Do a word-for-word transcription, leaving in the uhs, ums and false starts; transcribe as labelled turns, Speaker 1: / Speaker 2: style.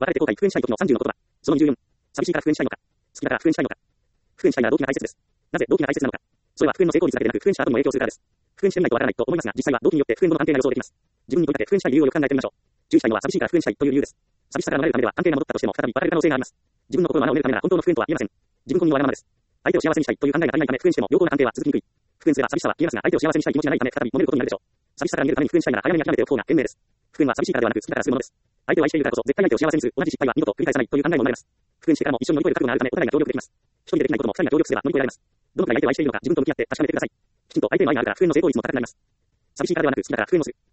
Speaker 1: 別れて後悔、復縁したい時のさんじゅうの言葉。そのにじゅうよん。寂しいから復縁したいのか。好きだから復縁したいのか。復縁したいなら動機が大切です。なぜ動機が大切なのか。それは復縁の成功率だけでなく復縁した後にも影響するからです。復縁してみないとわからないと思いますが、実際は動機によって復縁後の安定が予想できます。自分に問いかけ復縁したい理由をよく考えてみましょう。注意したいのは寂しいから復縁したいという理由です。寂しさから逃れるためでは安定が戻ったとしても再び別れる可能性があります。自分の心を穴を埋めるためなら本当の復縁とは言えません。自分本人はわがままです。相手を幸せにしたいという考えが足りないため復縁しても良好な安定は続きにくい。復縁すれば寂しさは消えますが相手を幸せにしたい気持ちがないため再び揉めることになるでしょう。寂しさから逃げるために復縁したいなら早めに諦めておく方が賢明です。復縁は寂しいからではなく好きだからするものです。相手を愛しているからこそ絶対相手を幸せにする同じ失敗は二度と繰り返さないという考えも生まれます。復縁してからも一緒に乗り越える覚悟があるためお互いが協力できます。一人でできないことも二人が協力すれば乗り越えられます。どのくらい相手を愛しているのか自分と向き合って確かめてください。きちんと相手に愛があるから復縁の成功率も高くなります。寂しいからではなく好きだから復縁をする。